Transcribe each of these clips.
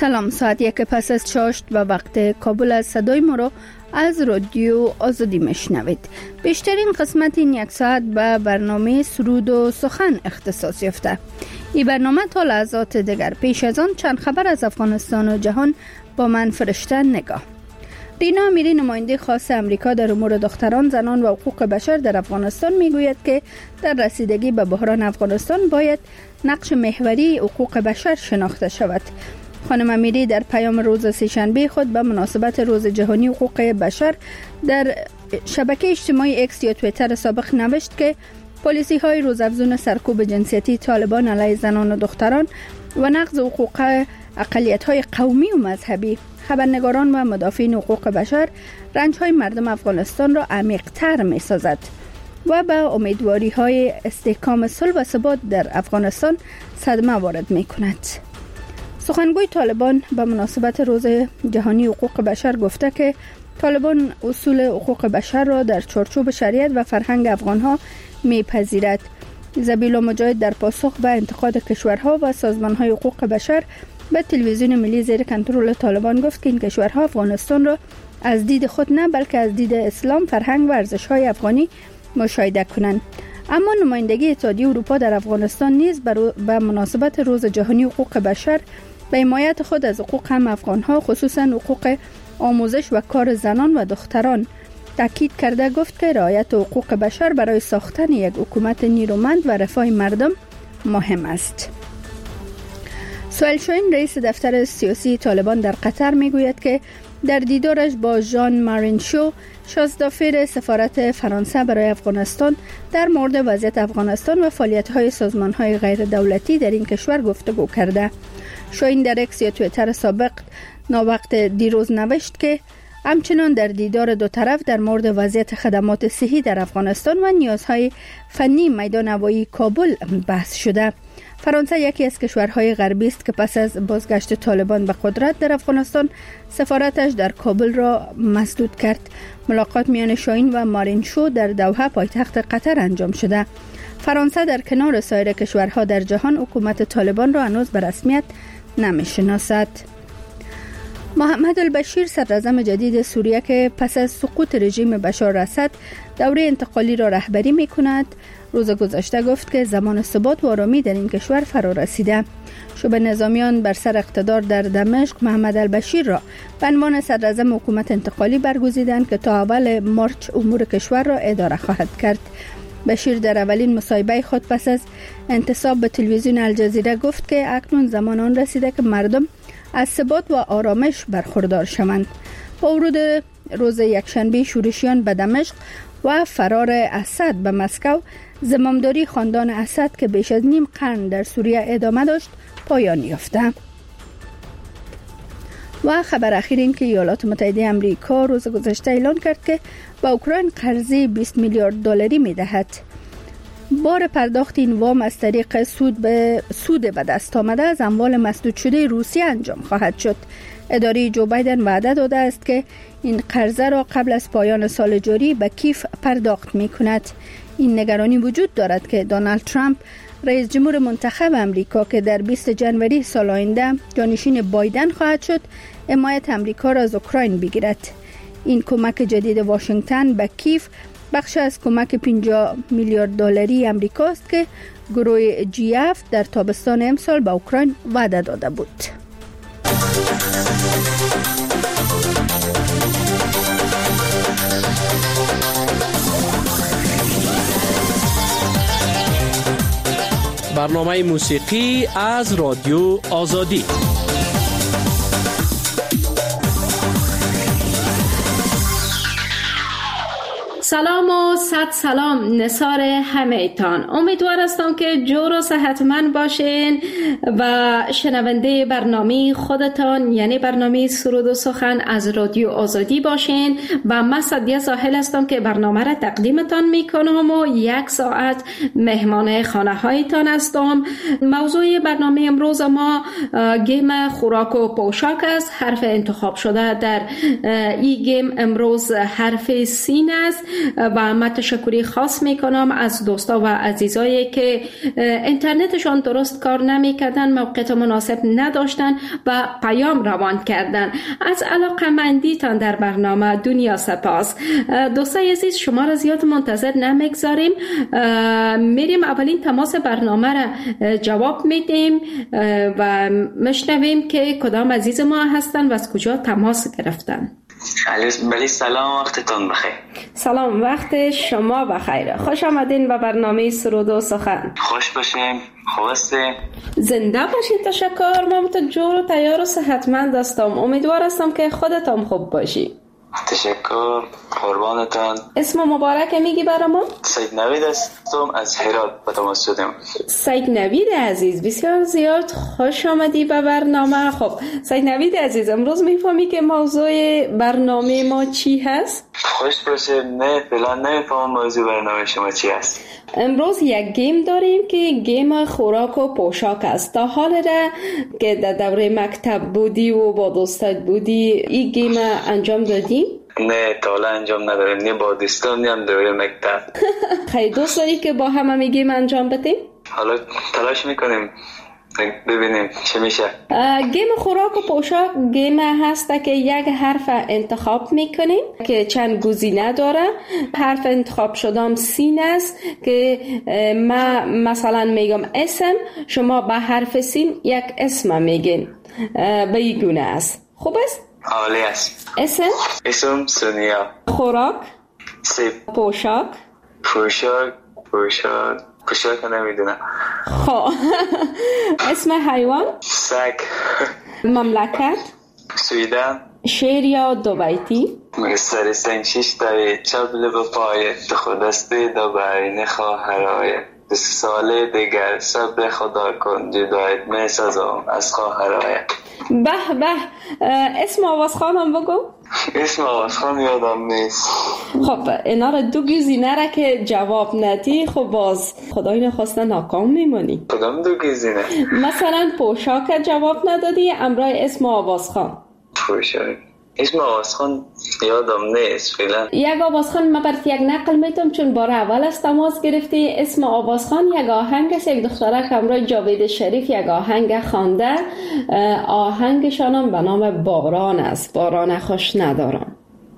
سلام، ساعت 1 پس از چاشت و وقت کابل از صدای ما را از رادیو آزادی میشنوید. بیشترین قسمت این یک ساعت به برنامه سرود و سخن اختصاص یافته. این برنامه تا لحظات دیگر. پیش از آن چند خبر از افغانستان و جهان با من فرشته نگاه. رینا امیری، نماینده خاص امریکا در امور دختران، زنان و حقوق بشر در افغانستان میگوید که در رسیدگی به بحران افغانستان باید نقش محوری حقوق بشر شناخته شود. خانم امیری در پیام روز سه‌شنبه خود به مناسبت روز جهانی حقوق بشر در شبکه اجتماعی اکس یا توییتر سابق نوشت که پالیسی های روزافزون سرکوب جنسیتی طالبان علیه زنان و دختران و نقض حقوق اقلیت های قومی و مذهبی خبرنگاران و مدافعین حقوق بشر رنج های مردم افغانستان را عمیق تر می سازد و به امیدواری های استحکام صلح و ثبات در افغانستان صدمه وارد می کند. سخنگوی طالبان به مناسبت روز جهانی حقوق بشر گفته که طالبان اصول حقوق بشر را در چارچوب شریعت و فرهنگ افغانها میپذیرد. ذبیح مجاهد در پاسخ به انتقاد کشورها و سازمانهای حقوق بشر به تلویزیون ملی زیر کنترل طالبان گفت که این کشورها افغانستان را از دید خود نه بلکه از دید اسلام، فرهنگ و ارزش‌های افغانی مشاهده کنند. اما نمایندگی اتحادیه اروپا در افغانستان نیز به مناسبت روز جهانی حقوق بشر به حمایت خود از حقوق هم افغانها، خصوصا حقوق آموزش و کار زنان و دختران تاکید کرده گفت که رعایت حقوق بشر برای ساختن یک حکومت نیرومند و رفاه مردم مهم است. سهیل شاهین، رئیس دفتر سیاسی طالبان در قطر میگوید که در دیدارش با ژان مارینشو، شازدافیر سفارت فرانسه برای افغانستان، در مورد وضعیت افغانستان و فعالیت‌های سازمان‌های غیر دولتی در این کشور گفتگو کرده. شاهین در اکس یا توییتر سابق ناوقت دیروز نوشت که همچنان در دیدار دو طرف در مورد وضعیت خدمات صحی در افغانستان و نیازهای فنی میدان هوایی کابل بحث شده. فرانسه یکی از کشورهای غربی است که پس از بازگشت طالبان به قدرت در افغانستان سفارتش در کابل را مسدود کرد. ملاقات میان شاهین و مارینشو در دوحه پایتخت قطر انجام شده. فرانسه در کنار سایر کشورها در جهان حکومت طالبان را هنوز به رسمیت نمی‌شناسد. محمد البشیر، صدراعظم جدید سوریه که پس از سقوط رژیم بشار اسد دوره انتقالی را رهبری می‌کند، روز گذشته گفت که زمان ثبات و آرامی در این کشور فرا رسیده. شورای نظامیان بر سر اقتدار در دمشق محمد البشیر را به عنوان صدراعظم حکومت انتقالی برگزیدند که تا اول مارچ امور کشور را اداره خواهد کرد. بشیر در اولین مصاحبه خود پس از انتصاب به تلویزیون الجزیره گفت که اکنون زمان آن رسیده که مردم از ثبات و آرامش برخوردار شوند. با ورود روز یکشنبه شورشیان به دمشق و فرار اسد به مسکو، زمامداری خاندان اسد که بیش از نیم قرن در سوریه ادامه داشت پایان یافته. و خبر اخیر این که ایالات متحده آمریکا روز گذشته اعلان کرد که به اوکراین قرضه 20 میلیارد دلاری می‌دهد. بار پرداخت این وام از طریق سود به دست آمده از اموال مسدود شده روسیه انجام خواهد شد. اداره جو بایدن وعده داده است که این قرضه را قبل از پایان سال جاری به کیف پرداخت می‌کند. این نگرانی وجود دارد که دونالد ترامپ، رئیس جمهور منتخب امریکا که در 20 جنوری سال آینده جانشین بایدن خواهد شد، حمایت امریکا را از اوکراین بگیرد. این کمک جدید واشنگتن به کیف بخش از کمک 50 میلیارد دلاری امریکاست که گروه GF در تابستان امسال به اوکراین وعده داده بود. برنامه موسیقی از رادیو آزادی. سلام و صد سلام نثار همه‌تان. امیدوار هستم که جور و صحتمند باشین و شنونده برنامه خودتان یعنی برنامه سرود و سخن از رادیو آزادی باشین و من سعدیه ساحل هستم که برنامه را تقدیمتان میکنم و 1 ساعت مهمان خانه هایتان هستم. موضوع برنامه امروز ما گیم خوراک و پوشاک است. حرف انتخاب شده در این گیم امروز حرف سین است. و من تشکری خاص میکنم از دوستا و عزیزایی که اینترنتشان درست کار نمیکردن، موقعیت مناسب نداشتن و پیام روان کردن. از علاقه‌مندیتان در برنامه دنیا سپاس. دوستای عزیز، شما را زیاد منتظر نمیگذاریم، میریم اولین تماس برنامه را جواب میدیم و مشنویم که کدام عزیز ما هستن و از کجا تماس گرفتن. بله، سلام، وقتتون بخیر. سلام، وقت شما بخیر. خوش آمدین به برنامه سرود و سخن. خوش باشین، خوب هستین؟ زنده باشین. تشکر. من تو جور و تیار و صحتمند هستم. امیدوار هستم که خودتان خوب باشی. تشکر، قربانتان. اسم مبارک میگی برام؟ سید نوید هستم، از هرات به تماس شدم. سید نوید عزیز، بسیار زیاد خوش آمدی به برنامه. خب سید نوید عزیز، امروز میفهمی که موضوع برنامه ما چی هست؟ خوش باشه. نه، فعلا نمیفهمم موضوع برنامه شما چی هست. امروز یک گیم داریم که گیم خوراک و پوشاک است. تا حال را که در دوره مکتب بودی و با دوستت بودی این گیم انجام دادی؟ نه، تا حالا انجام نداریم، نه با دوستان نه هم دوره مکتب. خیلی دوست داری که با هم گیم انجام بدیم؟ حالا تلاش میکنیم ببینیم چه میشه. گیم خوراک و پوشاک گیم هست که یک حرف انتخاب میکنیم که چند گزینه داره. حرف انتخاب شدم سین است که ما مثلا میگم اسم، شما به حرف سین یک اسم میگین. به این گونه است. خوب است؟ عالی است. اسم سونیا. خوراک سیب. پوشاک نمیدونم. خب اسم حیوان سگ. مملکت سویدن. شعر یا دو بیتی؟ سر سنگ شش تایی چبل به پایه تو خودسته دو برین خواهرایه 2 ساله دیگر صبر خدا کن جدایت می سازم از خواهرایه. به به. اسم آوازخانم بگو. اسم آوازخان یادم نیست. خب اینا را دو گزینه را که جواب ندی خب باز خدای نخواسته ناکام میمونی. کدام دو گزینه؟ مثلا پوشاک جواب ندادی، امرای اسم آوازخان. پوشاک اسم آوازخان یادم نیست فعلا. یک آوازخان من برات یک نقل میتونم چون بار اول از تماس گرفتی. اسم آوازخان یک آهنگ است، یک دخترک همراه جاوید شریف یک آهنگ خوانده. آهنگشانم به نام باران است. باران خوش ندارم.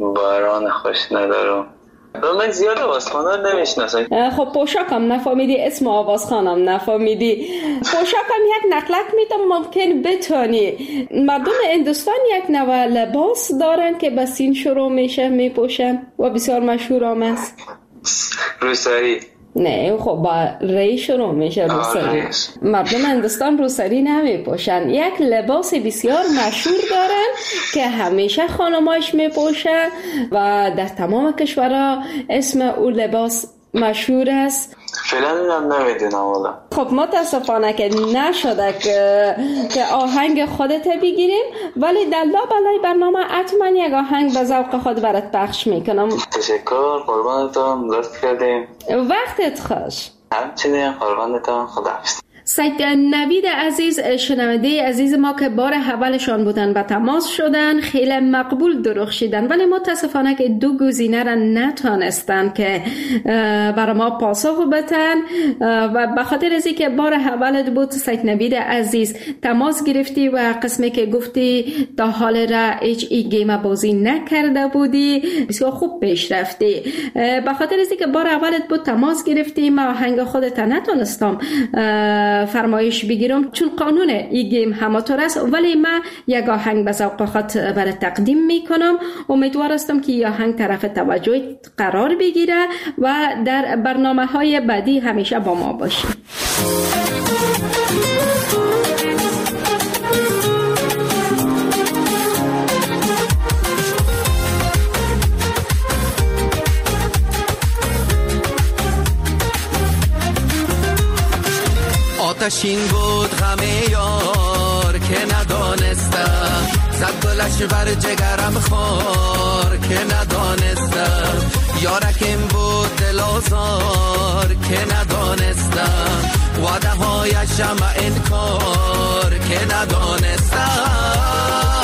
من زیاد آوازخانان نمیشناسم. خب پوشاکم نفهمیدی، اسم آوازخانم نفهمیدی. پوشاکم یک نقلک میتونم ممکن بتونی. مردم هندوستان یک نوع لباس دارن که به سین شروع میشه میپوشن و بسیار مشهور هم است. روسری. نه خب با ری شروع میشه روسری. مردم هندوستان روسری نمیپوشن. یک لباس بسیار مشهور دارن که همیشه خانماش میپوشن و در تمام کشورها اسم او لباس مشهور است. فعلا نمیدونم والا. خب متاسفانه که نشده که آهنگ خودت بگیریم، ولی در لابلای برنامه حتما یک آهنگ به ذوق خود برات پخش میکنم. تشکر، قربانتون، لطف کردیم. وقتت خوش. همچنین قربانتون، خداحافظ. سید نوید عزیز، شنونده عزیز ما که بار اولشان بودن و تماس شدن، خیلی مقبول درخشیدن، ولی متاسفانه که دو گزینه را نتانستن که برای ما پاسخ بدن و به خاطر از اینکه بار اولت بود سید نوید عزیز تماس گرفتی و قسمی که گفتی تا حال را هیچ ای گیم بازی نکرده بودی بسیار خوب پیش رفتی. به خاطر از اینکه بار اولت بود تماس گرفتی، ما آهنگ خودت نتونستم فرمایش بگیرم چون قانون این گیم همطور است، ولی من یک آهنگ به ذوق خود برای تقدیم میکنم. امیدوار هستم که این آهنگ طرف توجه قرار بگیره و در برنامه های بعدی همیشه با ما باشی. آتشین بود غم یار که ندانستم، زد گلش بر جگرم خار که ندانستم، یارکم بود دل آزار که ندانستم، وعده هایشم انکار که ندانستم.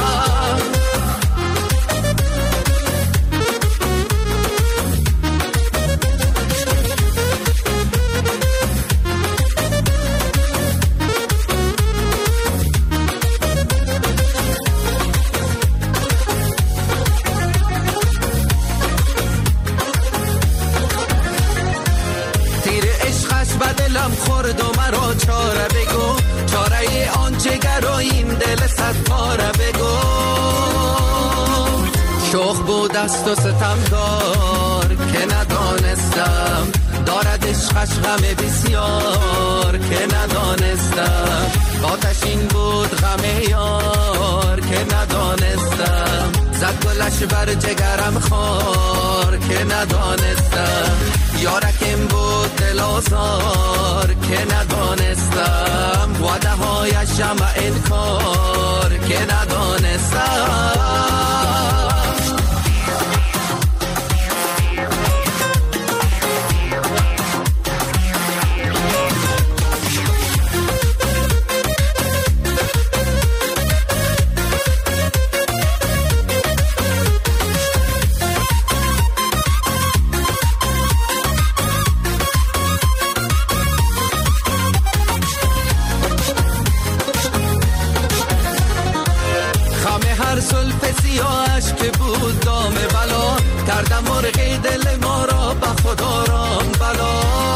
است و ستمگار که ندانستم دارد عشقش غم بسیار که ندانستم آتشین بود غم یار که ندانستم زد گلش بر جگرم خار که ندانستم یارکم بود دل آزار که ندانستم وعده هایش جمع انکار که ندانستم سیاهش که بود دام بلا کردم مرغی دل ما را به خدا رام بلا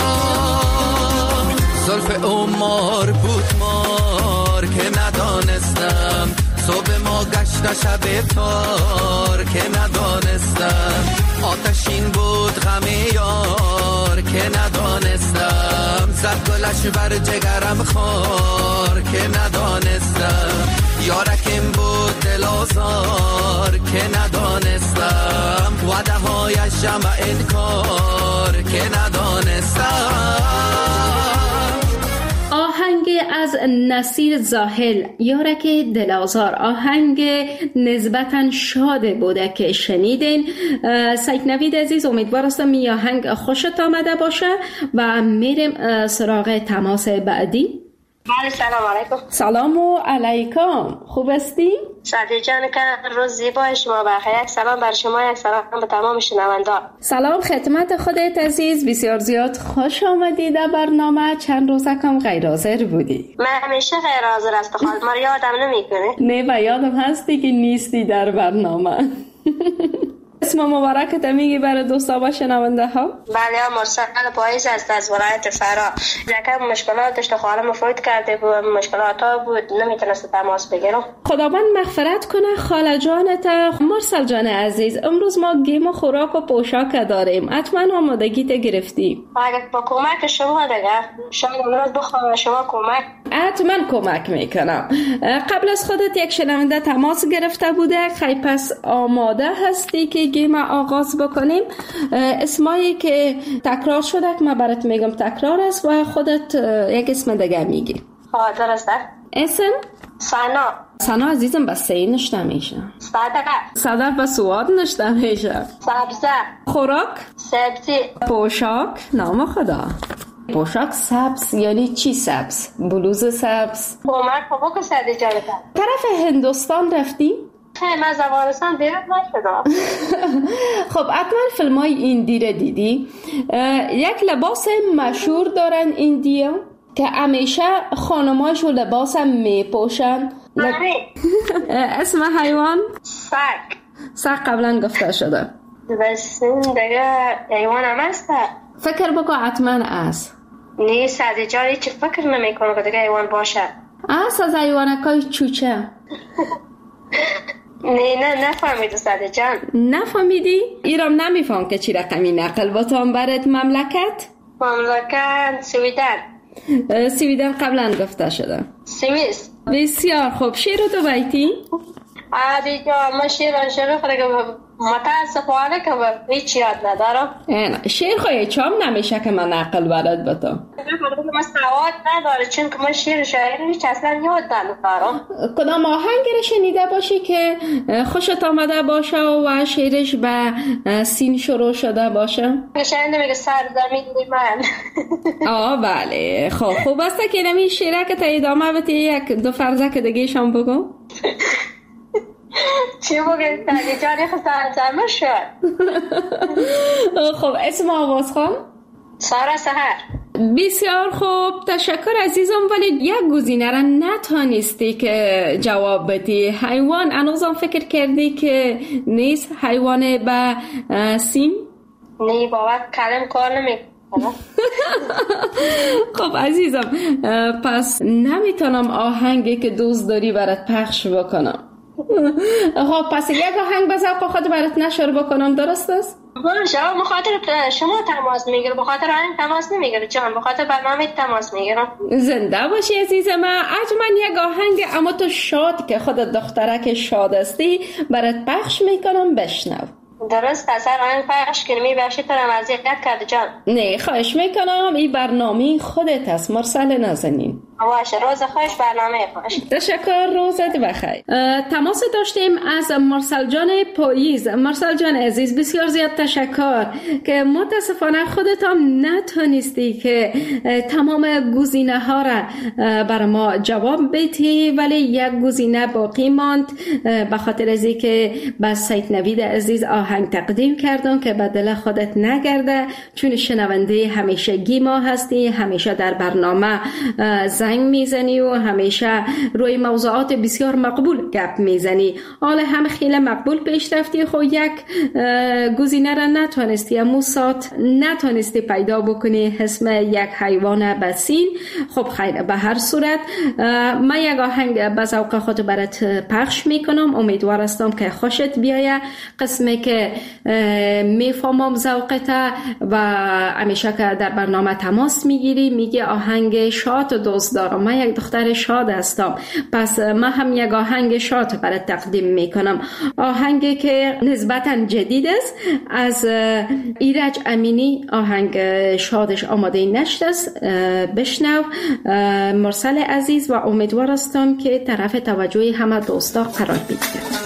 زلف عمر بود مار که ندانستم صبح ما گشت شب تار که ندانستم آتشین بود غم یار که ندانستم زد گلش بر جگرم خار که ندانستم یارکم بود دل آزار که ندانستم وعده هایش جمع انکار که ندانستم. آهنگ از نصیر زاهل یارک دل آزار، آهنگ نسبتاً شاد بوده که شنیدین. سید نوید عزیز، امیدوار هستم این آهنگ خوشت آمده باشه و میریم سراغ تماس بعدی. بله، سلام علیکم. سلام علیکم، خوب هستی؟ شادی جان که روز زیبای شما بخیر. یک سلام بر شما، یک سلام به تمام شنوندگان. سلام خدمت خودت عزیز، بسیار زیاد خوش آمدی در برنامه. چند روزه کم غیر حاضر بودی. من همیشه غیر حاضر هستم، خالد ما یادم نمیکنه. نه و یادم هستی که نیستی در برنامه. اسم مبارکت میگی برای دوستا و شنونده ها؟ بله، مرسل پاییز است از ولایت فرا. یکم مشکلات داشت، خالم فوت کرده بود، مشکلات ها بود، نمیتونست تماس بگیرم. خداوند مغفرت کنه خاله جانت. مرسل جان عزیز، امروز ما گیم و خوراک و پوشاک داریم، حتما آمادگیت گرفتی؟ اگر با کمک شما دیگه شاید امروز بخوام شما کمک. حتما کمک میکنم. قبل از خودت یک شنونده تماس گرفته بوده، خیلی پس آماده هستی که گیم آغاز بکنیم؟ اسمایی که تکرار شده که من برات میگم تکرار است و خودت یک اسم دیگه میگی. درسته. اسم؟ سنا عزیزم، بس سی نشته میشه. صدق و سواد نشته میشه. سبزه. خوراک؟ سبزی. پوشاک؟ نام خدا. پوشاک سبز یعنی چی سبز؟ بلوز سبز؟ کمک سعدی جانتا. طرف هندوستان رفتی؟ خیلی من زبانستان دیرت نشدم. خب حتما فیلم های ایندی را دیدی. یک لباس مشهور دارن ایندیا که همیشه خانماشو لباس هم میپوشن. اسم حیوان؟ سگ قبلا گفته شده. بس دیگه حیوان هم هست. فکر بکن حتما است. نه سعدی جان هیچ فکر نمی کنم که دیگه حیوان باشه. است از حیوانکای چوچه. نه نفهمیدی سعدی جان. نفهمیدی؟ ایرام نمیفهم که چی رقمی نقل باتان برد مملکت سویدن قبلا گفته شده. سوئیس. بسیار خوب. شیر تو بیتی؟ عادی جان من شیر خودم متاسفانه که هیچ یاد ندارم. شیر خواهی چام نمیشه که من نقل برد با تو. من سواد نداره چون که من شیر شاعری هیچ اصلا یاد ندارم. کدام آهنگ رو شنیده باشی که خوشت آمده باشه و شیرش به سین شروع شده باشه؟ شاید میگه سرزمین من. بله. خب خوب است که نمی شیره که تا ادامه بتی یک دو فرزه که دیگه شام بگو. چی بگه سعدی جانی سرزمه شد. خب اسم آواز خان؟ سارا سحر. بسیار خوب، تشکر عزیزم. ولی یک گزینه را نتانستی که جواب بدی. حیوان هنوزم فکر کردی که نیست حیوان به سین؟ نه بابا کلم کار نمی. خب عزیزم، پس نمیتونم آهنگی که دوست داری برات پخش بکنم. خب پس یک آهنگ به ذوق خود برات نشر بکنم، درست است؟ باشه، بخاطر شما تماس میگیره، بخاطر آهنگ تماس نمیگیره جان، بخاطر برنامه تماس میگیرم. زنده باشی عزیز من. من یک آهنگ اما تو شاد که خودت دخترک شاد استی برات پخش میکنم، بشنو. درست است، آهنگ پخش کنی بخشی ترم اذیت کرد جان. نه خواهش میکنم، این برنامه خودت است، مرسل نازنین. باشه، روز خوش، برنامه خوش. تشکر، روزت بخیر. تماس داشتیم از مرسل جان پاییز. مرسل جان عزیز، بسیار زیاد تشکر که متاسفانه خودت هم نتونستی که تمام گزینه ها را بر ما جواب بدی، ولی یک گزینه باقی ماند به خاطر از اینکه به سید نوید عزیز آهنگ تقدیم کردم که به دل خودت نگرده، چون شنونده همیشگی ما هستی، همیشه در برنامه زنگ میزنی و همیشه روی موضوعات بسیار مقبول گپ میزنی. حالا هم خیلی مقبول پیش رفتی، خب یک گزینه را نتونستی، امو ساعت نتونستی پیدا بکنی اسم یک حیوان بسین. خب خیر، به هر صورت من یک آهنگ به ذوق خود برات پخش میکنم، امیدوار هستم که خوشت بیایه. قسمی که میفهمم ذوقت و همیشه که در برنامه تماس میگیری میگی آهنگ شاد دوست دارم، من یک دختر شاد هستم، پس من هم یک آهنگ شاد برات تقدیم میکنم. آهنگی که نسبتا جدید است، از ایرج امینی، آهنگ شادش آماده نشت است. بشنو مرسل عزیز و امیدوار هستم که طرف توجه همه دوستا قرار بگیرد.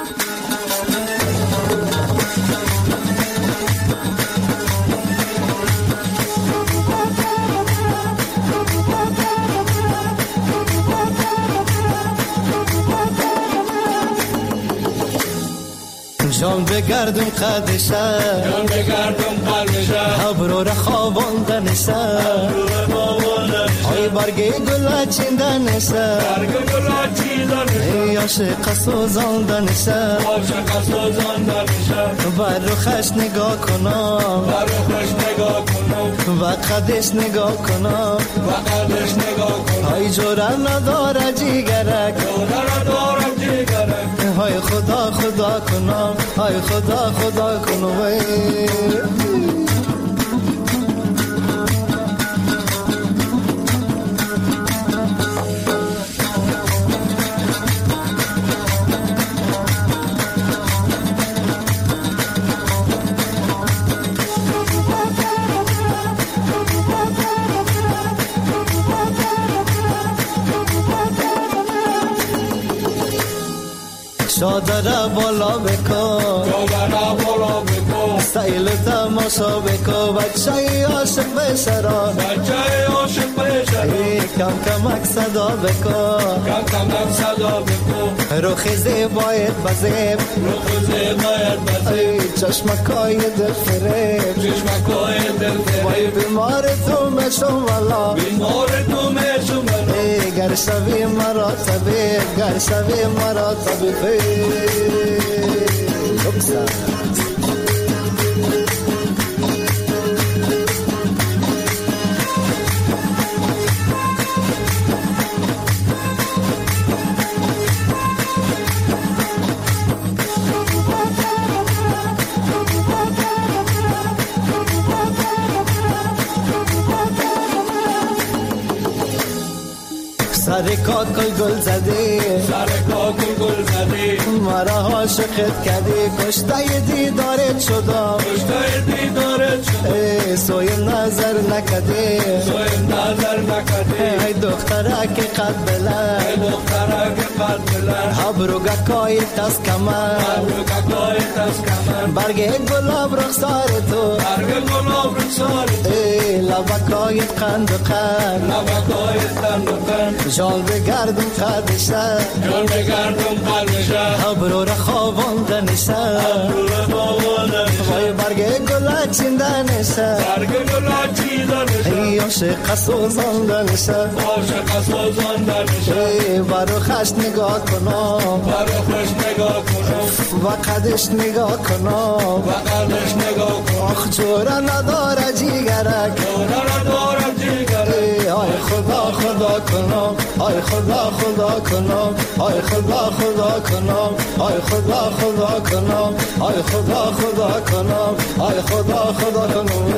جان بگردم قدشه، جان بگردم قلبشه، ابرو را خواباندنشه، ای برگی گل چیندنشه، برگ گل چیندنشه، عاشق سوزاندنشه، عاشق سوزاندنشه، بر روخش نگاه کنم، بر روخش نگاه کنم، و قدش نگاه کنم، و قدش نگاه کنم، ای جوره نداره جیگرک، جوره نداره جیگرک، های خدا خدا کنم، های خدا خدا کنم. شادره بالا بکن، شادره بالا بکن، سیل تماشا بکن، بچه عاشق بشرا، بچه عاشق بشرا، کم کمک صدا بکن، کم کمک صدا بکن، روخ زیبایت بزیب، روخ زیبایت بزیب، چشمکای دل فریب، چشمکای دل فریب، وای بیمار تو مشم والا، بیمار تو مشم والا، گر شوی مرا طبیب، گر شوی مرا طبیب. سر کاکل گل زدی، سر کاکل گل زدی، مرا عاشقت کردی، کشته دیدارت شدم، کشته دیدارت شدم، سوی نظر نکردی، سوی نظر نکردی، ای دختره که قد بلند، ای دختره که قد بلند، ابرو گکای تاس کمن، ابرو گکای تاس کمن، برگ گلاب رخسار تو، برگ گلاب رخسار تو، لبکای قند و قند، لبکای قند و قند، جان بگردم قدشه، جان بگردم قلبشه، ابرو را خواباندنشه، ابرو را خواباندنشه، وای برگ گل چیندنشه، برگ گل چیندنشه، ای عاشق سوزاندنشه، عاشق سوزاندنشه، برو خش نگاه کنم، برو خش نگاه کنم، و قدش نگاه کنم، و قدش نگاه کنم، آخ جوره نداره جیگرک، جوره نداره جیگرک، آی خدا خدا کنم، آی خدا خدا کنم، آی خدا خدا کنم، آی خدا خدا کنم، آی خدا خدا کنم، آی خدا خدا کنم.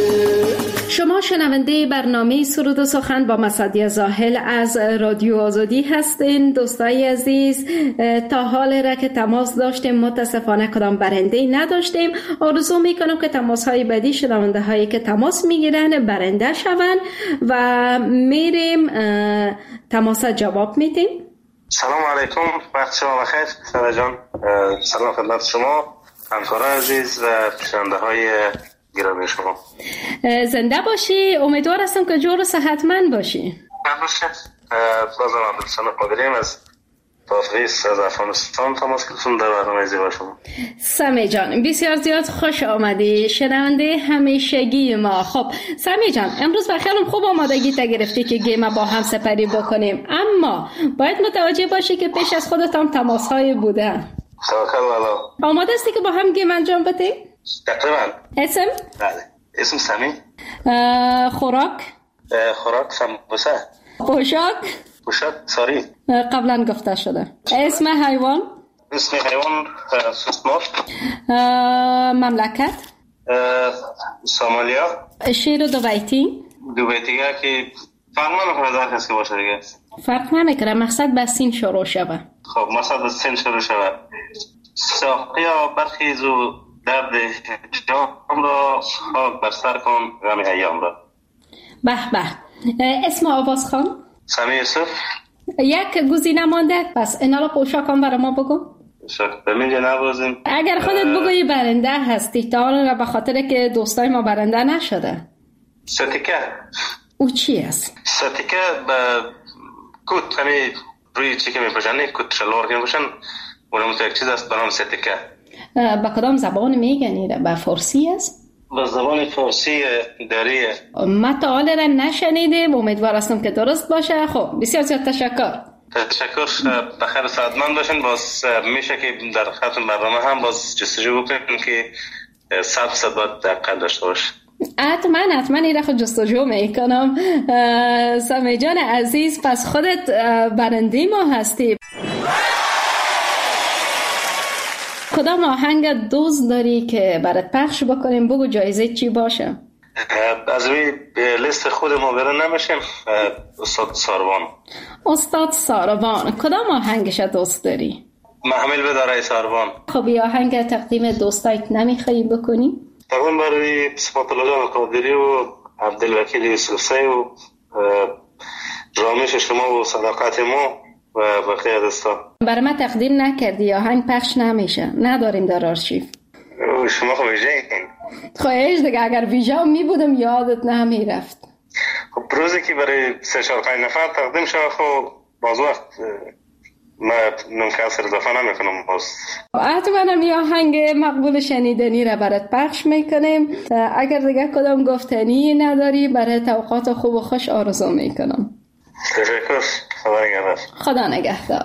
شما شنونده برنامه سرود و سخن با مسعدی زاهل از رادیو آزادی هستین. دوستای عزیز، تا حال را که تماس داشتیم متاسفانه کدام برنده نداشتیم. آرزو میکنم که تماس های بعدی شنونده هایی که تماس میگیرن برنده شون و میریم تماس جواب میدیم. سلام علیکم، وقت شما بخیر سارا جان. سلام خدمت شما همکاران عزیز و شنونده های گرامی شما. زنده باشی، امیدوار هستم که جور و صحتمند باشی. باشه. بازم عبدالحسن قادریم از تافریس از افغانستان تماس گرفتم در برنامه زیبا شما. سمی جان بسیار زیاد خوش آمدی، شنونده همیشگی ما. خب سمی جان، امروز با خیلی خوب آمادگی تا گرفتی که گیم با هم سپری بکنیم، اما باید متوجه باشی که پیش از خودت هم تماس های بوده. توکل والا. آماده هستی که با هم گیم انجام بدیم؟ تقریبا. اسم؟ بله. اسم سمی. خوراک؟ خوراک سمبوسه. پوشاک؟ پوشاک ساری. قبلا گفته شده. اسم حیوان؟ اسم حیوان سوسمار. مملکت؟ سومالیا. شعر دو بیتی؟ دو بیتیه که فرق نمیکنه در کسی باشه دیگه. فرق نمیکنه، مقصد به سین شروع شوه. خب مقصد به سین شروع شوه. ساقیا برخیز و درد جام را خاک بر سر کن غم ایام را. به به. اسم آواز خان؟ سمی یوسف. یک گزینه مانده، پس اینا رو پوشاکان برای ما بگو. بمینجا نوازیم. اگر خودت بگویی برنده هستی، تا حالا به خاطر که دوستای ما برنده نشده. ستیکه. او چی است؟ ستیکه به کت، همین روی چی که میپوشن، کت شلوار که میپوشن، اونم تو یک چیز است به نام ستیکه. به کدام زبان میگنی؟ به فارسی است؟ به زبان فارسی دریه. ما تا حالا را نشنیدیم، امیدوار هستم که درست باشه. خب بسیار زیاد تشکر. بخیر سعادتمند باشین. باز میشه که در ختم برنامه هم باز جستجو بکنیم که 100% باید دقت داشته باشه. حتما این خود جستجو میکنم. سمی جان عزیز، پس خودت برنده ما هستی. کدام آهنگ دوست داری که برات پخش بکنیم؟ بگو جایزه چی باشه. از روی لیست خود ما برن نمیشیم. استاد ساروان. استاد ساروان، کدام آهنگش دوست داری؟ محمل بداره ساروان. خب این آهنگ تقدیم دوستایت نمیخوایی بکنی؟ تقدیم برای صفات الله جان قادری و عبدالوکیل یوسفزی و رامش شما و صداقت ما و بقیه دوستان. برای ما تقدیم نکردی، آهنگ پخش نمیشه، نداریم در آرشیو. شما خب ویژه این خواهش دیگه، اگر ویژه می بودم یادت نمیرفت. خب روزی که برای 3-4-5 نفر تقدیم شد، خب باز وقت ما منکسر اضافه نمیکنم. باز حتما یه آهنگ مقبول شنیدنی را برات پخش میکنیم. اگر دیگه کدام گفتنی نداری، برای توقعات خوب و خوش آرزو میکنم. تشکر. خدا نگهدار. خدا نگهدار.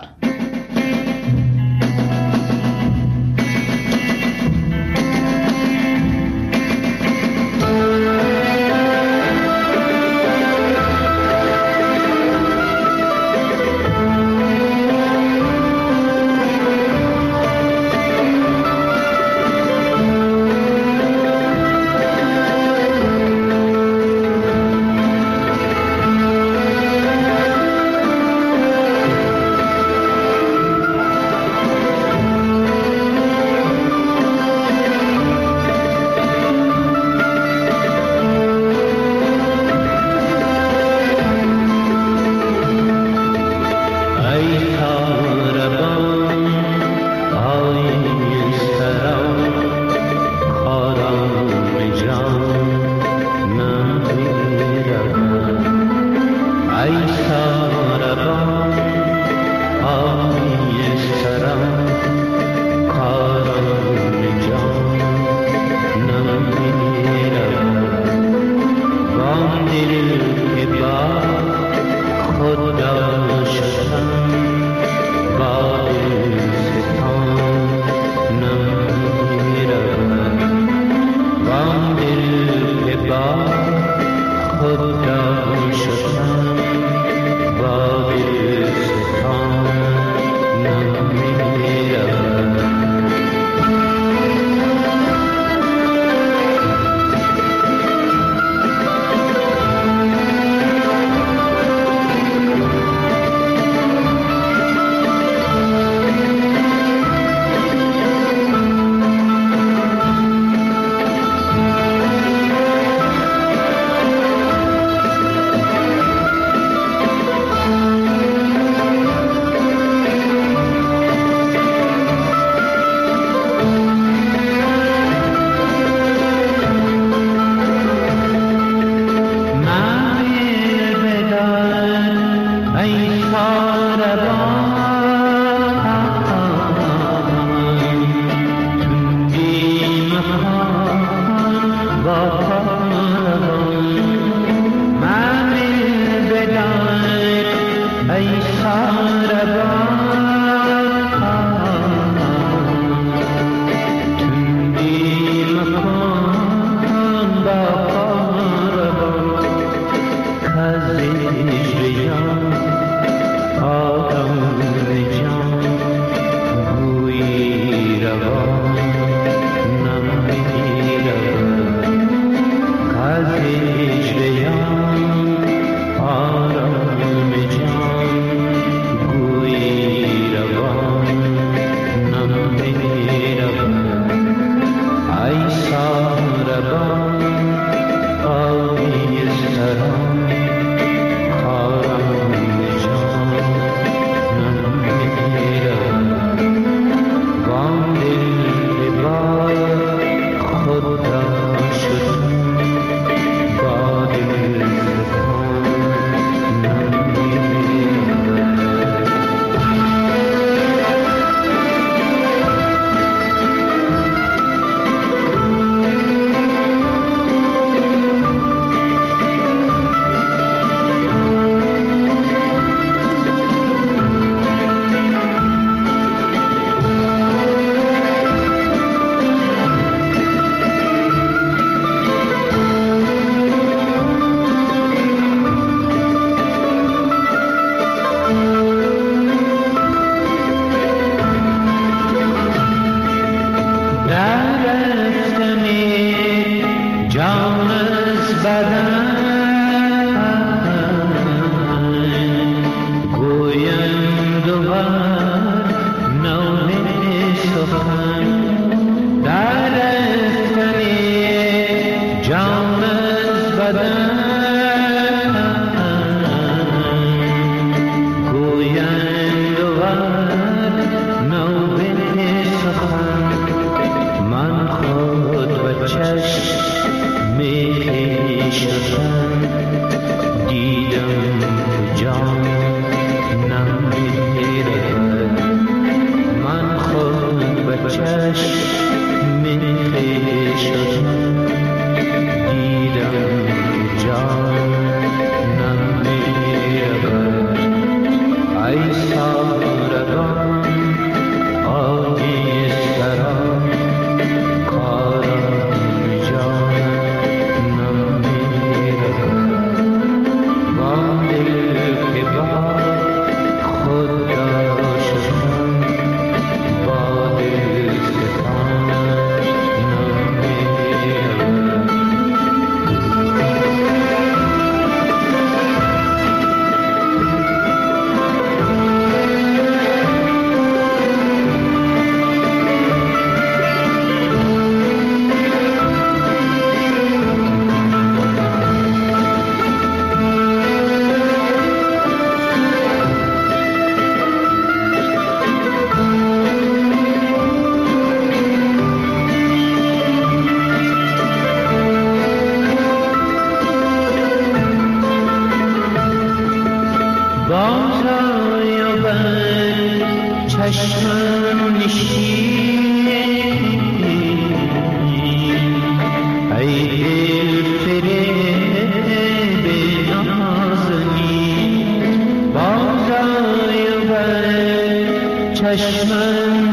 چشمم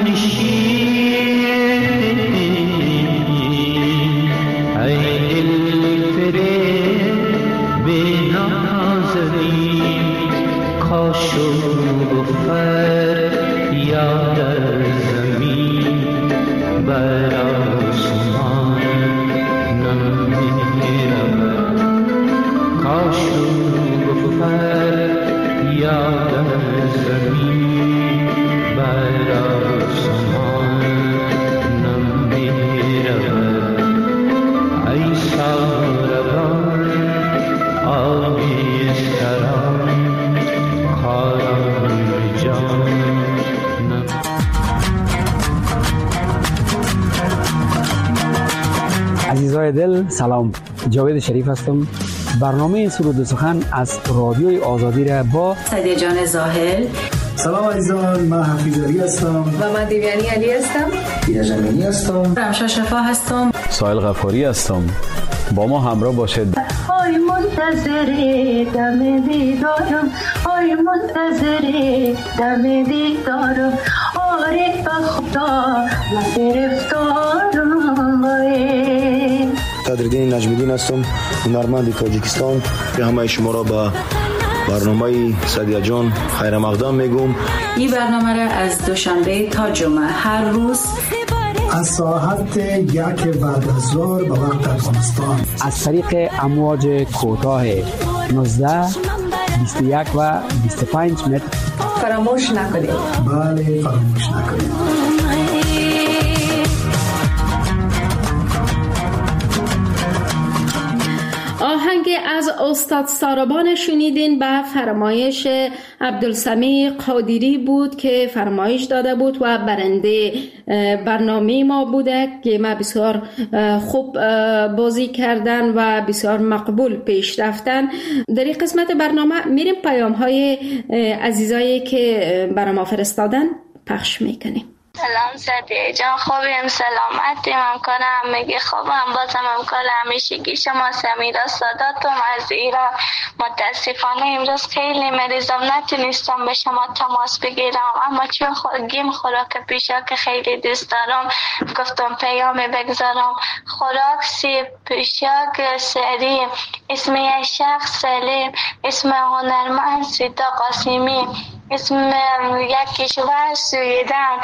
نشین ای دلفریب نازنین کاش و گفر یا در زمین بر آسمان نمی‌رود کاش و گفر یا در زمین بر آسمان نمی‌رود ای ساربان آبی سران کاران جان عزیزای دل سلام، جاوید شریف هستم. برنامه سرود و سخن از رادیوی آزادی را با سعدیه جان زاهل. سلام عزیزان، من حفیظ علی هستم و من دیویانی علی هستم. دینا جمینی هستم. رمشا شفا هستم. سایل غفاری هستم. با ما همراه باشید. آی منتظر دم دیدارم، آی منتظر دم دیدارم، آره به خدا من گرفتارم. قدردین نجمیدین هستم، هنرمند تاجیکستان. به همه شما را به برنامه سعدیه جان خیر مقدم میگم. این برنامه را از دوشنبه تا جمعه هر روز از ساعت 1 بعد از ظهر به وقت افغانستان از طریق امواج کوتاه 19 21 و 25 متر فراموش نکنید. بله فراموش نکنید. آهنگ از استاد ساربان شنیدین به فرمایش عبدالسمیع قادری بود که فرمایش داده بود و برنده برنامه ما بوده که ما بسیار خوب بازی کردن و بسیار مقبول پیش رفتن. در این قسمت برنامه میریم پیام های عزیزایی که برای ما فرستادن پخش میکنیم. سلام سعدیه جان، خوبیم؟ سلامتیم؟ همکار همگی خوبم؟ بازم همکار همیشگی شما سمیرا ساداتم از ایران. متاسفانه امروز خیلی مریضم، نتونستم به شما تماس بگیرم، اما چون گیم خوراک پیشا که خیلی دوست دارم گفتم پیام بگذارم. خوراک سیب پیشاک سری، اسم یک شخص سلیم، اسم هنرمند سیتا قاسمی، اسم یک کشور سویدن،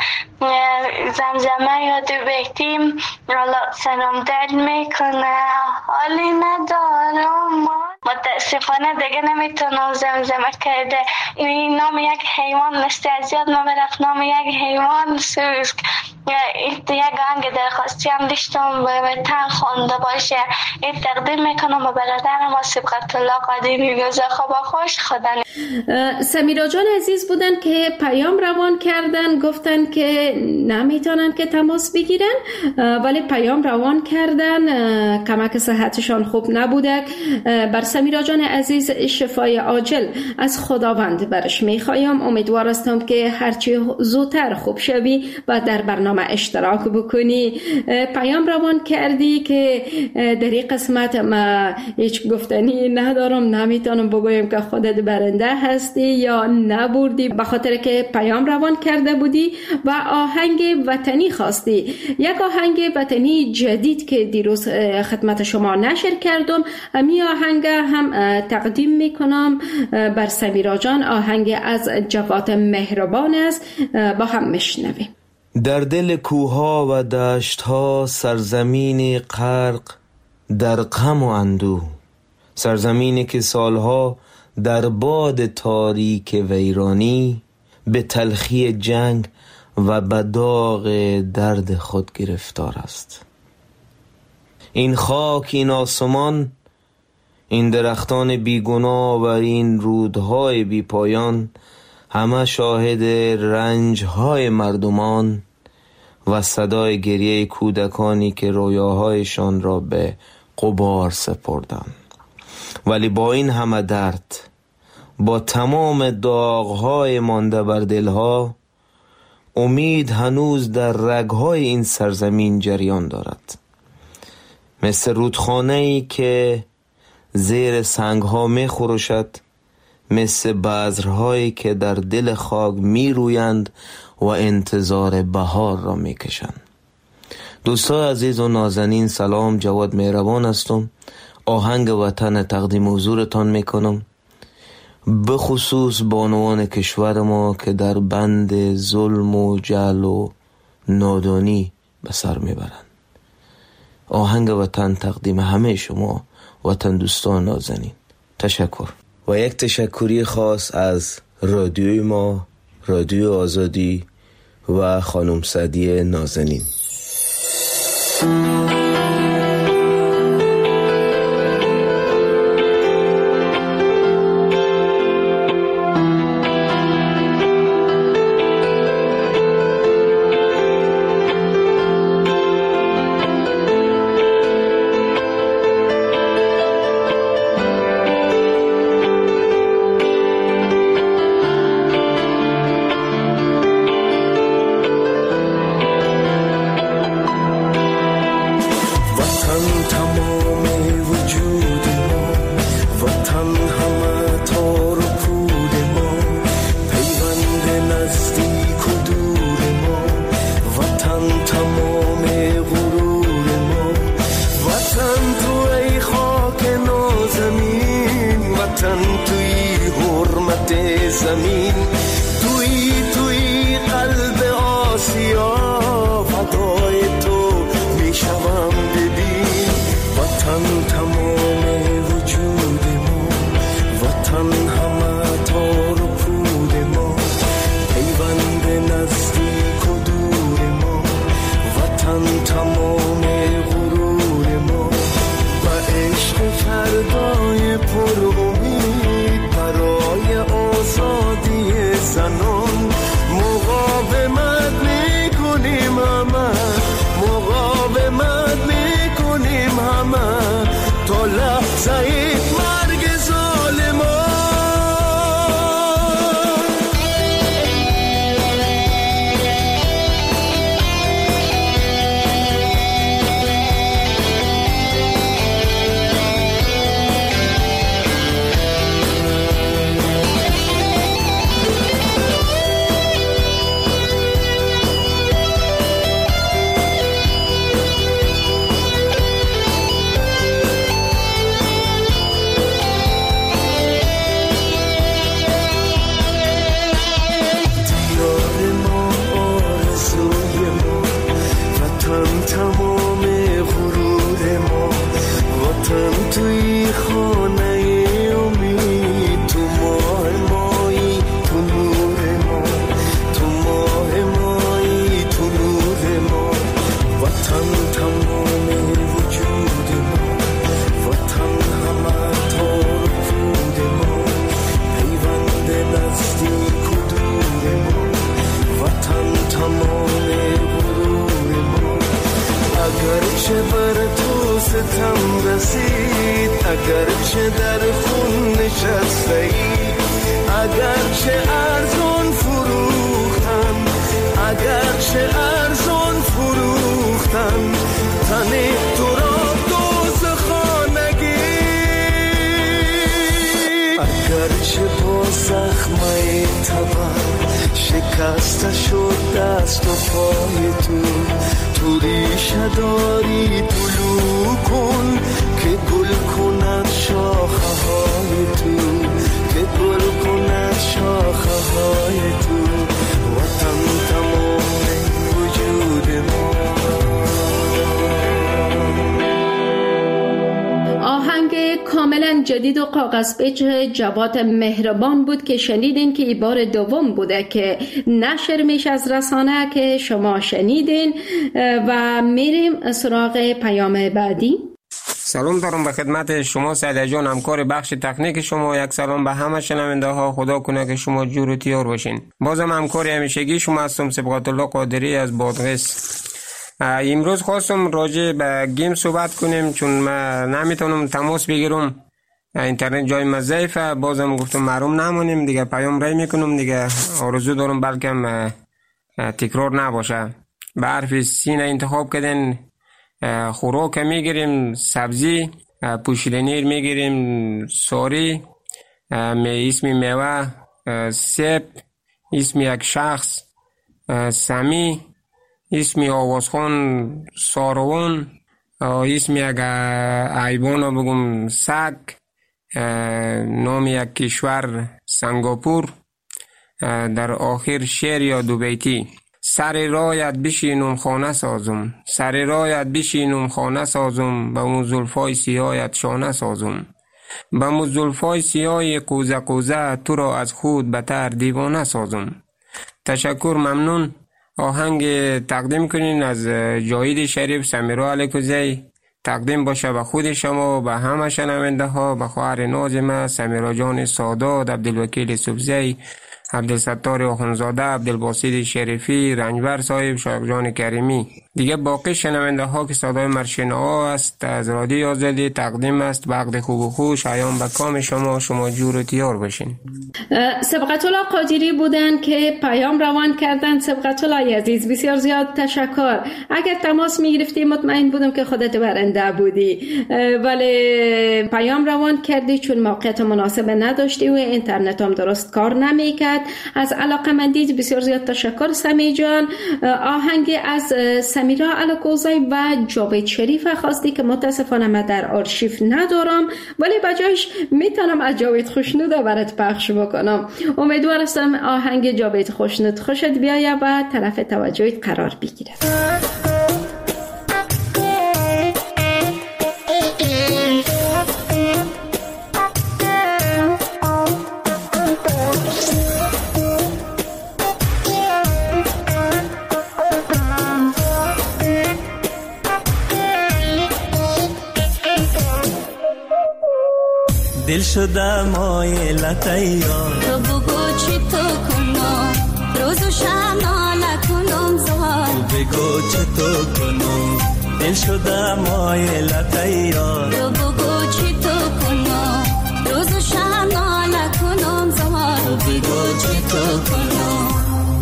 زمزمه یاد بهتیم سلام دل میکنه حالی ندارم. متاسفانه دیگه نمیتونم زمزمه کرده. این نام یک حیوان مثل از یاد ما برفت، نام یک حیوان سوسک. یک آهنگ درخواستی هم داشتم به تن خونده باشه. این تقدیم میکنم به برادرم و سبقت الله قدیمی گوزه خوب خوش خدا. سمیرا جان عزیز بودن که پیام روان کردن، گفتن که نمیتونن که تماس بگیرن ولی پیام روان کردن، کمک صحتشان خوب نبوده. بر سمیرا جان عزیز شفای عاجل از خداوند برش میخوایم. امیدوار هستم که هرچی زودتر خوب شوی و در برنامه اشتراک بکنی. پیام روان کردی که در این قسمت ما هیچ گفتنی ندارم، نمیتونم بگویم که خودت برنده هستی یا نبردی، به خاطر که پیام روان کرده بودی و آهنگ وطنی خواستی. یک آهنگ وطنی جدید که دیروز خدمت شما نشر کردم، امی آهنگ هم تقدیم میکنم بر سمیرا جان. آهنگ از جواد مهربان است، با هم میشنویم. در دل کوها و دشتها سرزمین غرق در غم و اندوه، سرزمینی که سالها در باد تاریک ویرانی به تلخی جنگ و به داغ درد خود گرفتار است. این خاک، این آسمان، این درختان بیگناه و این رودهای بی پایان همه شاهد رنجهای مردمان و صدای گریه کودکانی که رویاهایشان را به غبار سپردند. ولی با این همه درد، با تمام داغهای مانده بر دلها، امید هنوز در رگهای این سرزمین جریان دارد. مثل رودخانه‌ای که زیر سنگها می خروشد، مثل بذرهایی که در دل خاک می رویند و انتظار بهار را می کشند. دوستان عزیز و نازنین، سلام، جواد مهربان هستم. آهنگ وطن تقدیم حضورتان می کنم، به خصوص بانوان کشور ما که در بند ظلم و جهل و نادانی به سر می برند. آهنگ وطن تقدیم همه شما وطن دوستان نازنین. تشکر. و یک تشکری خاص از رادیوی ما، رادیو آزادی و خانم سعدیه نازنین. شکسته شد دست و پای تو ریشه داری طلوع کن که گل کند شاخه های تو، که گل کند شاخه های تو. وطن تمام وجود ما. آهنگ کاملا جدید و کاغذپیچ جواد مهربان بود که شنیدین که این بار دوم بوده که نشر میشه از رسانه که شما شنیدین و میریم سراغ پیام بعدی. سلام دارم به خدمت شما سعیده جان، همکار بخش تکنیک شما. یک سلام به همه شنونده ها. خدا کنه که شما جور و تیار باشین. بازم همکار همیشگی شما هستم، سبقت الله قادری از بادغیس. امروز خواستم راجع به گیم صحبت کنیم چون من نمیتونم تماس بگیرم، اینترنت جای ما ضعیفه. بازم گفتم محروم نمونیم دیگه، پیام رای میکنم دیگه. آرزو دارم بلکم تکرار نباشه. به حرف سین انتخاب کردن، خوراک میگیریم، سبزی، پوشیدنی میگیریم، ساری، اسم میوه سیب، اسم یک شخص سمی، اسم آوازخون سارون، اسم یک حیوان بگم سگ، نام یک کشور سنگاپور، در آخر شعر یا دو بیتی. سر رایت بشینم خانه سازم، سر رایت بشینم خانه سازم، به اون زلفای سیاهت شانه سازم، به اون زلفای سیاه کوزه کوزه تو را از خود بتر دیوانه سازم. تشکر، ممنون. آهنگ تقدیم کنین از جاوید شریف سمیرا علیکوزی، تقدیم باشه به خود شما و به همه شنونده ها، به خواهر نازم سمیرا جان سادات، عبدالوکیل سبزی، عبدالستار آخونزاده، عبدالباسط شریفی، رنجبر صاحب، شایق جان کریمی. دیگه باقی شنونده ها که صدای مرشنا است از رادیو آزادی تقدیم است. وقت خوب و خوش ایام به کام شما جور و تیار باشین. سبقت الله قادری بودن که پیام روان کردن. سبقت الله عزیز بسیار زیاد تشکر. اگر تماس میگرفتی مطمئن بودم که خودت برنده بودی، ولی پیام روان کردی چون موقعیت مناسب نداشتی و اینترنت هم درست کار نمیکرد. از علاقمندی بسیار زیاد تشکر سمی جان. آهنگ از سمیرا علیکوزی و جاوید شریف خواستی که متاسفانه من در آرشیو ندارم، ولی بجایش میتونم از جاوید خوشنود برات پخش بکنم. امیدوار هستم آهنگ جاوید خوشنود خوشت بیاید و طرف توجهت قرار بگیره. دل شده مایلت یار، تو بگو چی تو کنم، روز و شب ناله کنم زار، تو بگو چی تو کنم، دل شده مایلت یار، تو بگو چی تو کنم، روز و شب ناله کنم زار، تو بگو چی تو کنم.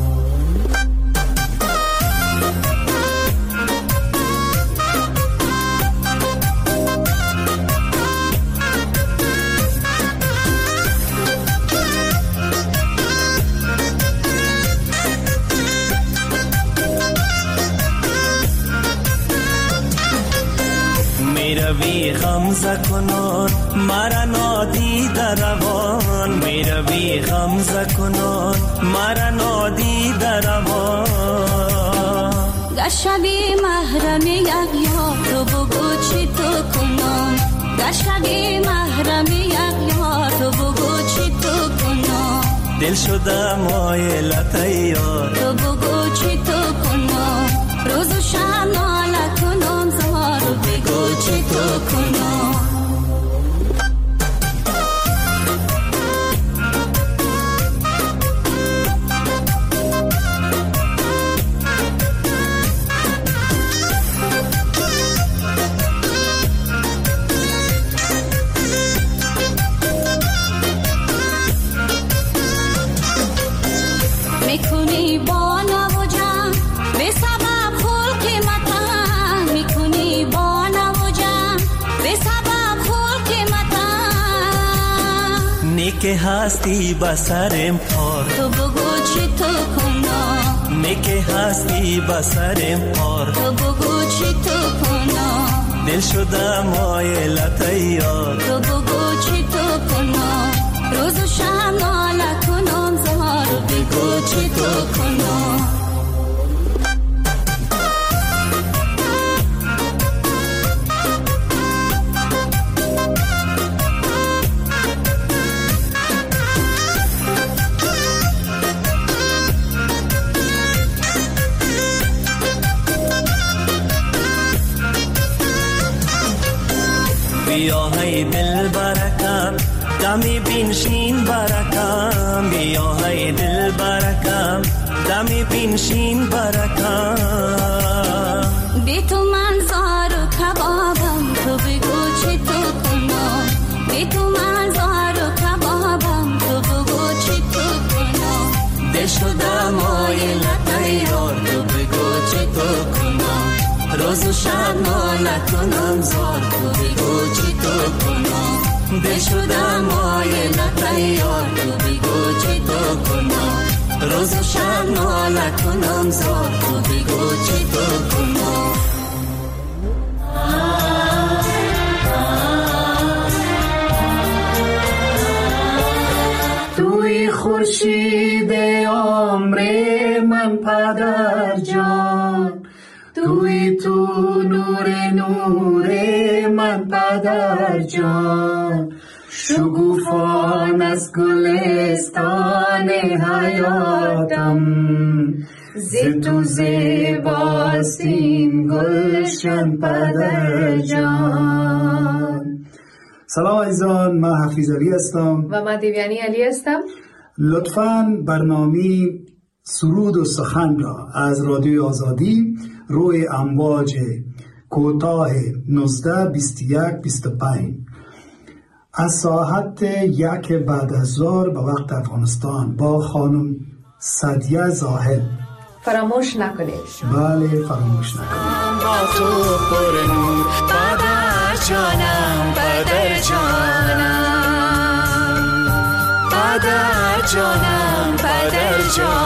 میروی غمزه کنان مرا نادیده روان، میروی غمزه کنان مرا نادیده روان، گشبی محرم یک یار، تو بگو چی تو کنم، گشبی محرم یک یار، تو بگو چی تو کنم، دل شده مایلت یار، تو بگو چی تو کنم، روز و شب ناله کنم زار، تو بگو چی تو کنم. میکنی با نوجم به سبب خلق متن، میکنی با نوجم به سبب خلق متن، نیک هستی بسرم پار، تو بگو چی تو کنم، نیک هستی بسرم پار، تو بگو چی تو کنم، دل شده مایلت یار، تو بگو چی تو کنم، روز و شب ناله کنم زار، تو بگو چی تو کنم. بیا های دل برکم دمی بینشین برکم، بیا های دل برکم دمی بینشین برکم، بی تو من زار و کبابم، تو بگو چی تو کنم، بی تو من زار و کبابم، تو بگو چی تو کنم، دل شده مایلت یار، تو بگو چی تو کنم، روز و شب ناله کنم زار، تو بگو چی تو کنم، دل شده مایلت یار تو بگو چی تو کنم روز و شب ناله کنم زار تو بگو چی تو کنم توی خورشید عمر من پدر جان توی تو نور من پدر جان شگوفان از گلستان حیاتم ز تو زیباستین گلشن پدر جان. سلام عزیزان، من حفیظ علی هستم و من دیویانی علی هستم. لطفاً برنامه سرود و سخن را از رادیوی آزادی روی امواج کوتاه 19 21 25 از ساعت 1 بعد از ظهر به وقت افغانستان با خانم سدیه زاهد فراموش نکنید. بله فراموش نکنید. با تو پر نور پدر جانم پدر جانم پدر جانم پدر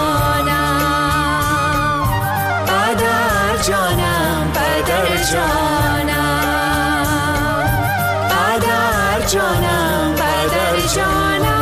جانم پدر جانم پدر جانم پدر جانم پدر جانم.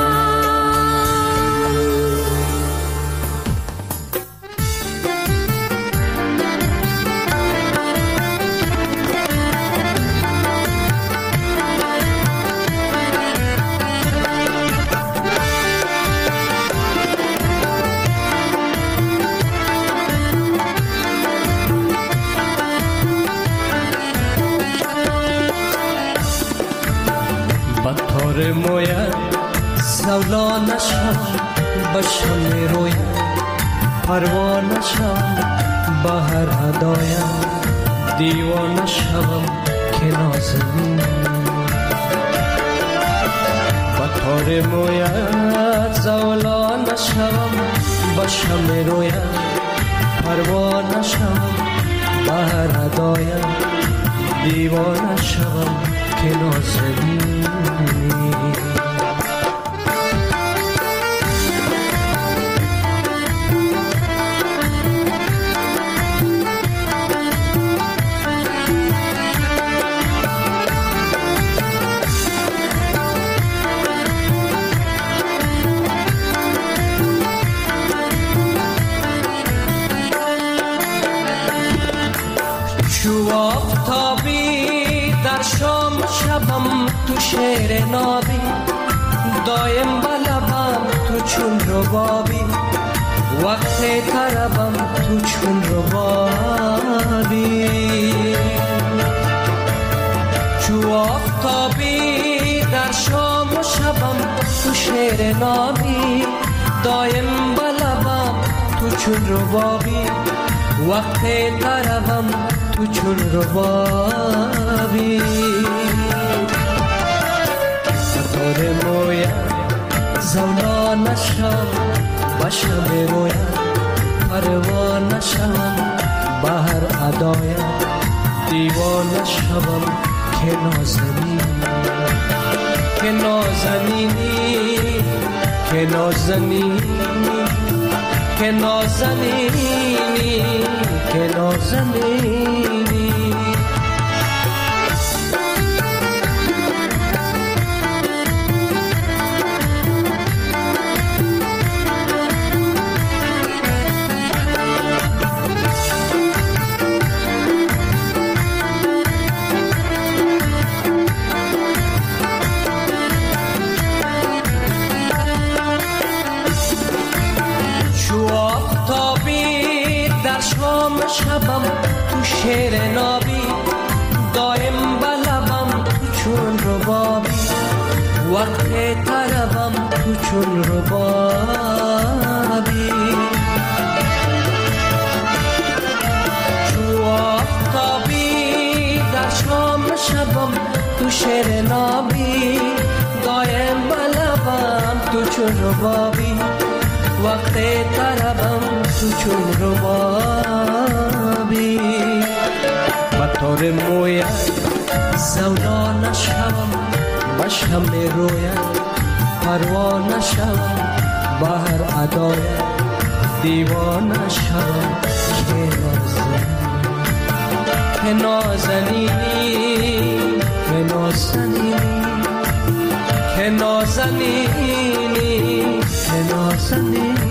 بطار مویت زولانشم بشم رویت پروانشم بهر هدایم دیوانشم که نازنین بطار مویت زولانشم بشم رویت پروانشم بهر هدایم دیوانشم که نازنین چو آفتابی در شام شبم تو شعر نابی دایم بلبم تو چون ربابی وقت طربم تو چون ربابی چو آفتابی در شام و شبم تو شعر نابی دایم بلبم تو چون ربابی وقت طربم تو چون ربابی بطور مویت زولانشم بشم رویت پروانشم بهر ادایم دیوانشم که نازنین که نازنینی که نازنینی که نازنینی که نازنینی شبم تو شعر نابی دایم بلبم تو چون ربابی وقت طربم تو چون ربابی چو آفتابی در شام شبم تو شعر نابی دایم بلبم تو چون ربابی وقت طربم تو چون ربابی بطور مویت زولانشم بشم رویت پروانه شوم با هر ادای دیوانه شوم که نازنینی که نازنینی که نازنینی که نازنینی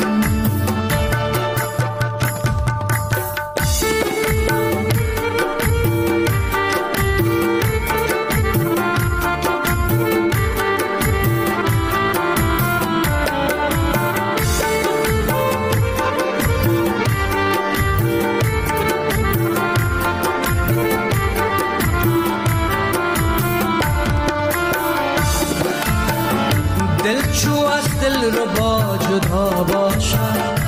دل چو از دل ربا جدا باشد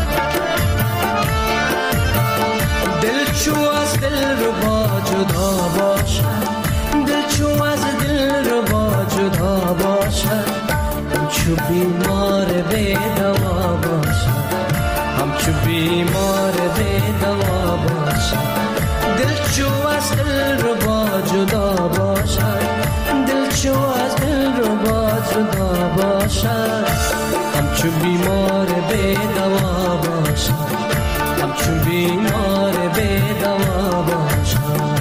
دل چو از دل ربا جدا باشد دل چو از دل ربا جدا باشد همچو بیمار بی دوا باشد همچو بیمار بی دوا باشد دل چو از دل ربا جدا باشد دل چو از دل ربا جدا باشد همچو بیمار بی دوا باشد همچو بیمار بی دوا باشد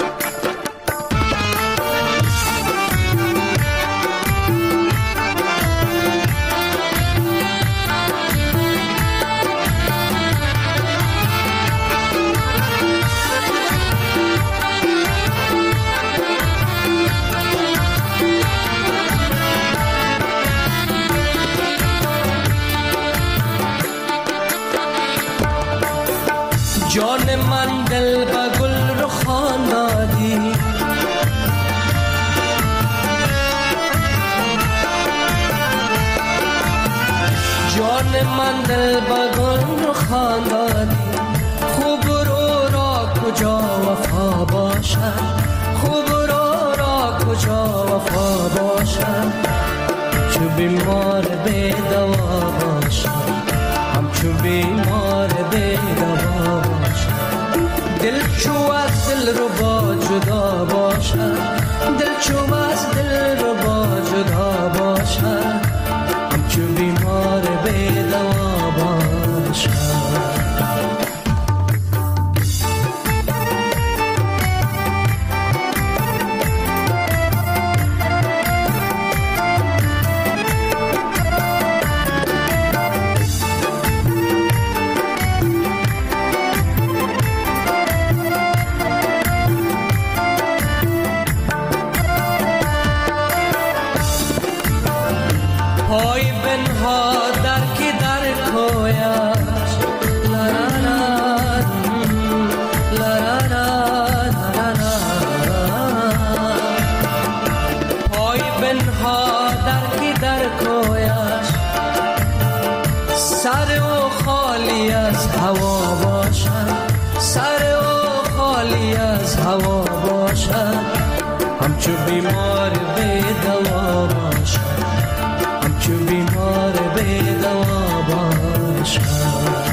جان من دل با گل رو خواندادی جان من دل با گل رو خواندادی خوب رو را کجا وفا باشد خوب رو را کجا وفا باشد چو بیمار بی دوا باشد همچو بیمار بی دوا دل چو از دل ربا جدا باشد دل چو از دل ربا جدا باشد همچو بیمار بی دوا باشد پای بنها در کی در کویش لا لا لا لا لا پای بنها در کی در کویش سر او خالی از هوا باشد سر او خالی از هوا باشد همچو بیمار بی دوا باشد همچو بیمار بی دوا باشد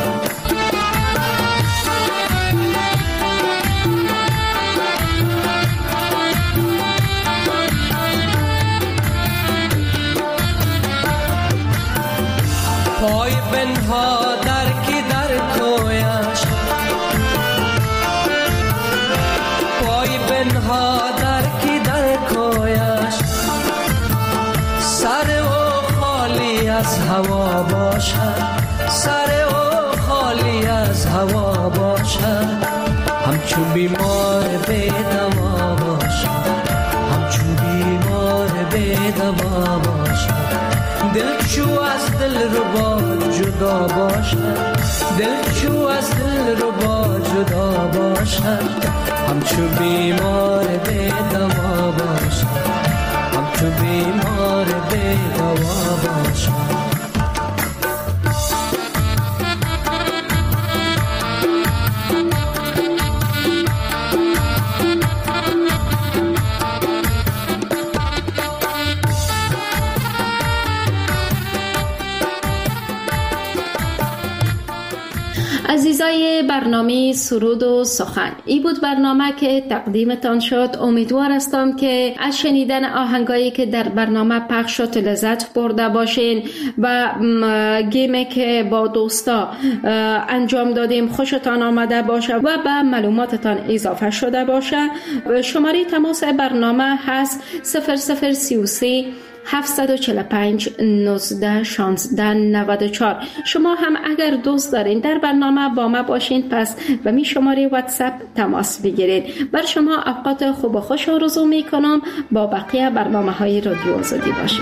پای بنها در کی در کویش پای بنها در کی در کویش سر او خالی از هوا باشد سر او خالی از هوا باشد همچو بیمار بی دوا باشد همچو بیمار بی دوا باشد دل چو از دل ربا جدا باشد دل چو از دل ربا جدا باشد همچو بیمار بی دوا باشد همچو بیمار بی دوا باشد عزیزای برنامه سرود و سخن، این بود برنامه که تقدیمتان شد. امیدوار هستم که از شنیدن آهنگایی که در برنامه پخش شد لذت برده باشین و گیمی که با دوستا انجام دادیم خوشتان آمده باشه و به معلوماتتان اضافه شده باشه. شماره تماس برنامه هست 0033 745 19 16 94. شما هم اگر دوست دارین در برنامه با ما باشین، پس به می شماره واتساپ تماس بگیرید. بر شما اوقات خوب و خوش آرزو می کنم. با بقیه برنامه های رادیو آزادی باشین.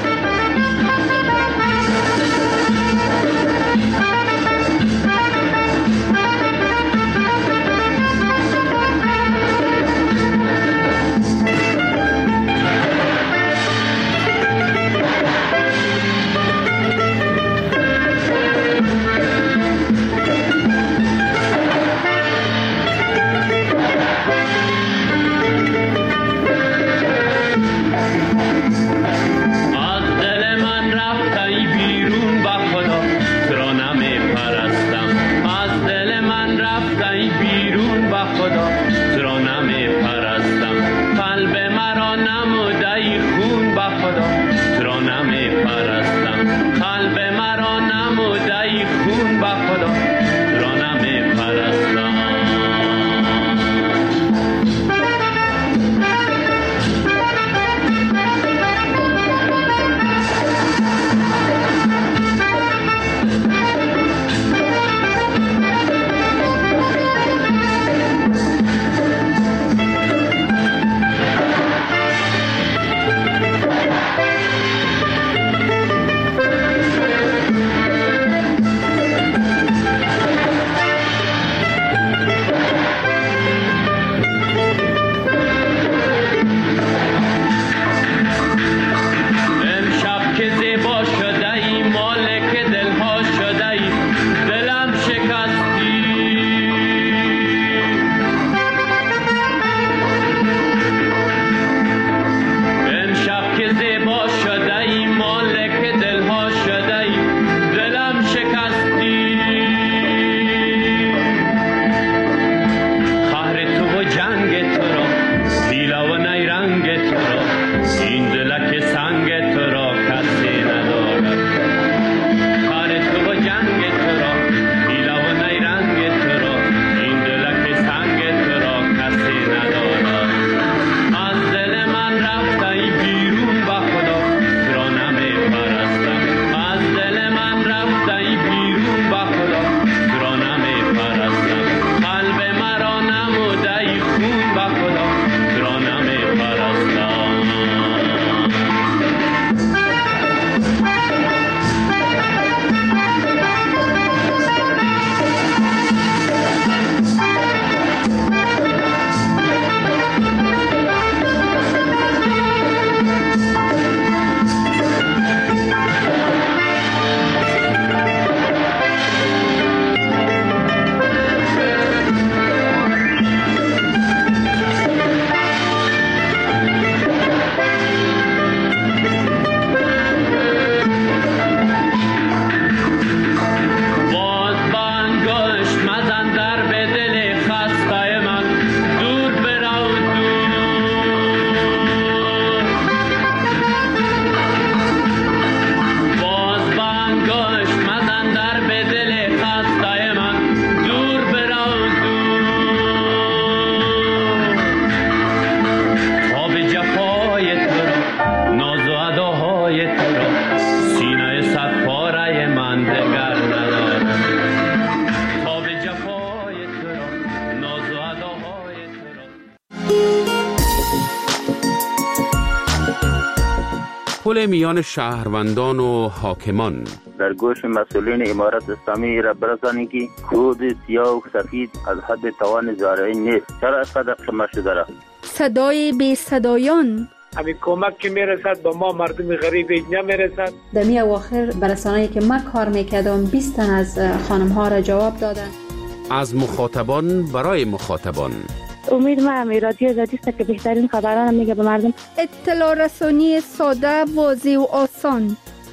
پل میان شهروندان و حاکمان. در گوش مسئولین امارت اسلامی را برسانید که کود سیاه و سفید از حد توان زارعی نیست. چرا از قدر شما شده را؟ صدای بی صدایان. همین کمک که میرسد به ما مردم غریب نمیرسد. در می اواخر برسانه‌ای که من کار میکردم 20 تن از خانم ها را جواب دادن. از مخاطبان برای مخاطبان. امید ما رادیو آزادی است که بهترین خبران میگه به مردم. اطلاع رسانی ساده، واضح و آسان.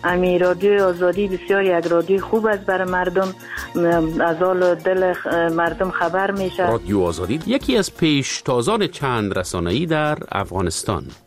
امی رادیو آزادی بسیار یک رادیو خوب است برای مردم، از حال دل مردم خبر میشه. رادیو آزادی یکی از پیشتازان چند رسانه‌ای در افغانستان.